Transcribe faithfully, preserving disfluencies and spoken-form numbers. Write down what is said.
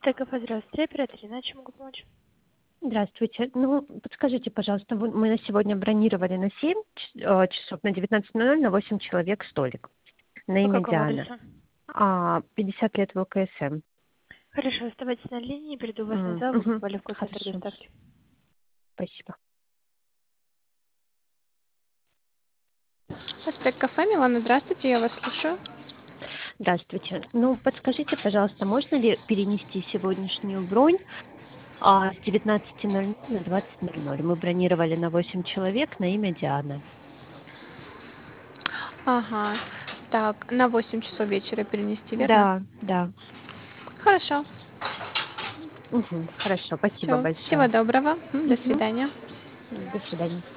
ТКФ, здравствуйте, оператор, иначе могу помочь. Здравствуйте. Ну, подскажите, пожалуйста, вы- мы на сегодня бронировали на семь ч- э, часов, на девятнадцать ноль ноль на восемь человек столик на По имя какому Диана. адресу? А, пятьдесят лет ВКСМ. Хорошо, оставайтесь на линии, приду вас на М, зал, вы мгм. попали в колл-центр Хорошо, доставки. спасибо. Аспект кафе, Милана, здравствуйте, я вас слушаю. Здравствуйте. Ну, подскажите, пожалуйста, можно ли перенести сегодняшнюю бронь а, с девятнадцати ноль ноль на двадцать ноль ноль? Мы бронировали на восемь человек на имя Диана. Ага, так, на восемь часов вечера перенести, верно? Да, да. Хорошо, Мгм. Хорошо, спасибо все, всего большое. доброго, М, до Мгм. свидания. До свидания.